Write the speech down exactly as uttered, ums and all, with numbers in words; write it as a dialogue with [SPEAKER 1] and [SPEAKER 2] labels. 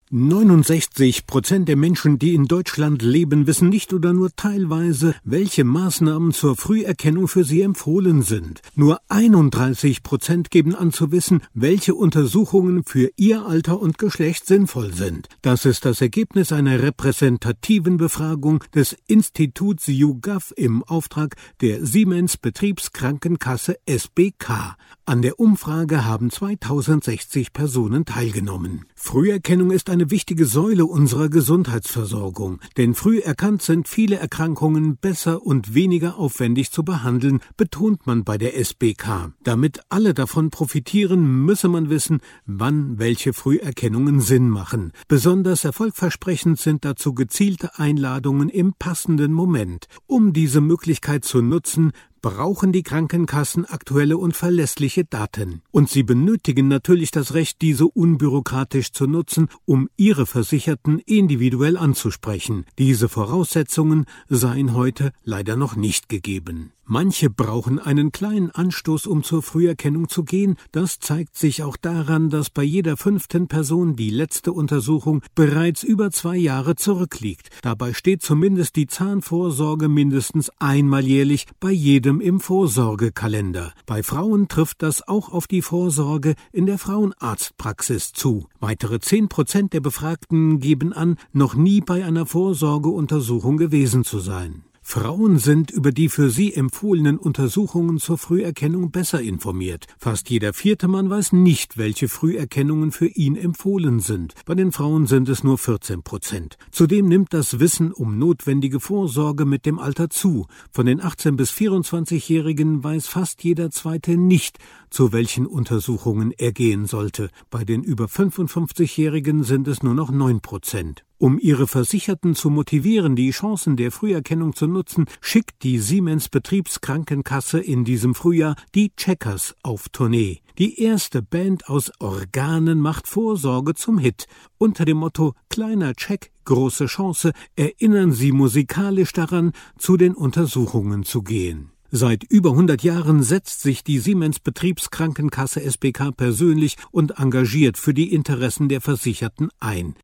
[SPEAKER 1] neunundsechzig Prozent der Menschen, die in Deutschland leben, wissen nicht oder nur teilweise, welche Maßnahmen zur Früherkennung für sie empfohlen sind. Nur einunddreißig Prozent geben an zu wissen, welche Untersuchungen für ihr Alter und Geschlecht sinnvoll sind. Das ist das Ergebnis einer repräsentativen Befragung des Instituts YouGov im Auftrag der Siemens Betriebskrankenkasse S B K. An der Umfrage haben zweitausendsechzig Personen teilgenommen. Früherkennung ist eine wichtige Säule unserer Gesundheitsversorgung, denn früh erkannt sind viele Erkrankungen besser und weniger aufwendig zu behandeln, betont man bei der S B K. Damit alle davon profitieren, müsse man wissen, wann welche Früherkennungen Sinn machen. Besonders erfolgversprechend sind dazu gezielte Einladungen im passenden Moment. Um diese Möglichkeit zu nutzen, brauchen die Krankenkassen aktuelle und verlässliche Daten. Und sie benötigen natürlich das Recht, diese unbürokratisch zu nutzen, um ihre Versicherten individuell anzusprechen. Diese Voraussetzungen seien heute leider noch nicht gegeben. Manche brauchen einen kleinen Anstoß, um zur Früherkennung zu gehen. Das zeigt sich auch daran, dass bei jeder fünften Person die letzte Untersuchung bereits über zwei Jahre zurückliegt. Dabei steht zumindest die Zahnvorsorge mindestens einmal jährlich bei jedem im Vorsorgekalender. Bei Frauen trifft das auch auf die Vorsorge in der Frauenarztpraxis zu. Weitere zehn Prozent der Befragten geben an, noch nie bei einer Vorsorgeuntersuchung gewesen zu sein. Frauen sind über die für sie empfohlenen Untersuchungen zur Früherkennung besser informiert. Fast jeder vierte Mann weiß nicht, welche Früherkennungen für ihn empfohlen sind. Bei den Frauen sind es nur vierzehn Prozent. Zudem nimmt das Wissen um notwendige Vorsorge mit dem Alter zu. Von den achtzehn- bis vierundzwanzigjährigen weiß fast jeder Zweite nicht, zu welchen Untersuchungen er gehen sollte. Bei den über fünfundfünfzigjährigen sind es nur noch neun Prozent. Um ihre Versicherten zu motivieren, die Chancen der Früherkennung zu nutzen, schickt die Siemens Betriebskrankenkasse in diesem Frühjahr die Checkers auf Tournee. Die erste Band aus Organen macht Vorsorge zum Hit. Unter dem Motto »Kleiner Check, große Chance« erinnern sie musikalisch daran, zu den Untersuchungen zu gehen. Seit über hundert Jahren setzt sich die Siemens Betriebskrankenkasse S B K persönlich und engagiert für die Interessen der Versicherten ein.